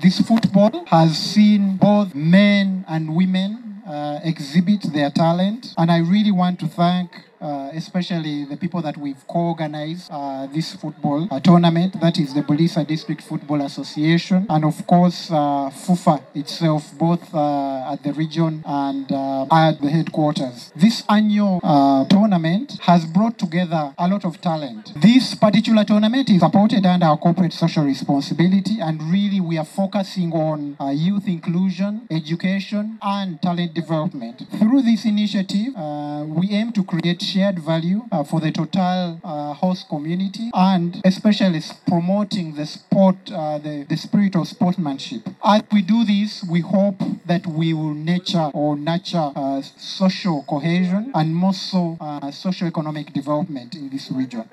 This football has seen both men and women exhibit their talent, and I really want to thank especially the people that we've co-organized this football tournament, that is the Bulisa District Football Association, and of course FUFA itself, both at the region and at the headquarters. This annual tournament has brought together a lot of talent. This particular tournament is supported under our corporate social responsibility, and really we are focusing on youth inclusion, education, and talent development. Through this initiative, we aim to create shared value for the total host community, and especially promoting the sport, the spirit of sportsmanship. As we do this, we hope that we will nurture social cohesion and more so socio-economic development in this region.